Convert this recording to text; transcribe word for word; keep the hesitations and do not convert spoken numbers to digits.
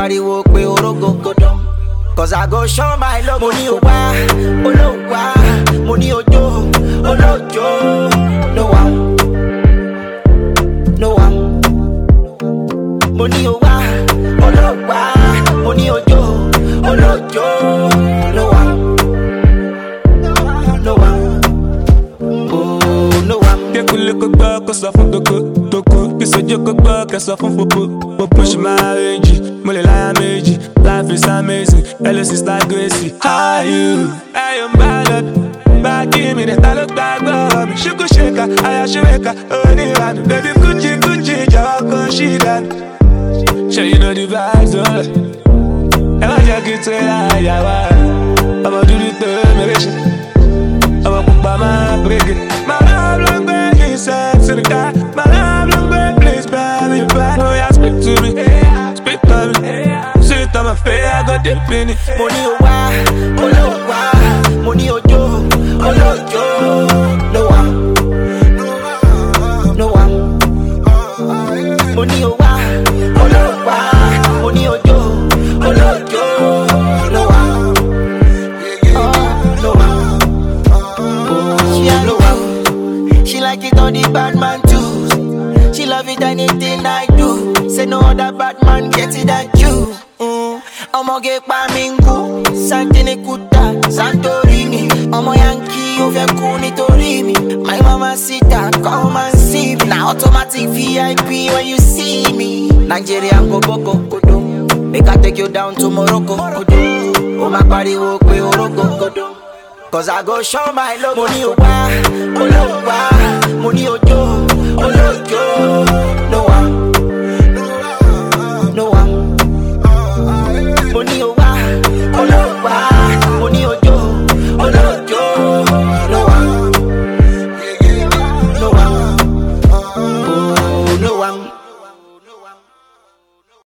pariwo pe orogo godom. Cause I go show my love. Money owa, olowa, money ojo, olojo. No one, no one. Money owa, olowa, money ojo, olojo. No one, no one. Oh, no one. Get cool, look back, cause I found the good. Kiss a joke back, cause I found popo. Push my range, Molly like Meiji. Life is amazing, Ellis is like Gracie. How are you? I am bad. Back in me, that I look back on me. Shuku shaker, I should wake up. Only one, baby, Gucci, Gucci, Jawako, she got. Sure, you know the vibes, oh. Ever just get to lie, I'ma do the third, maybe. I'ma put my mind, break it. My love, long back inside to the guy. My love, long back, please, baby, back. Oh, yeah, speak to me, speak to me. Say it on my face, I got the penny. Money owa, olowa, money ojo, olojo. No one, no one. Money owa, olowa, money ojo, olojo. No one, oh, no one. She a no one. She like it on the bad man too. She love it anything I do. Say no other bad man get it than you. Mm. Omo get pa mingu, Santini Kuta, Santorini. Omo Yankee over kuni torimi. My mama sita, come and see me. Now automatic V I P when you see me. Nigeria go boko kodo. Make I take you down to Morocco kodo. Oh my body walk we orogo kodo. Cause I go show my love. Money owa, olowa, money ojo, olojo.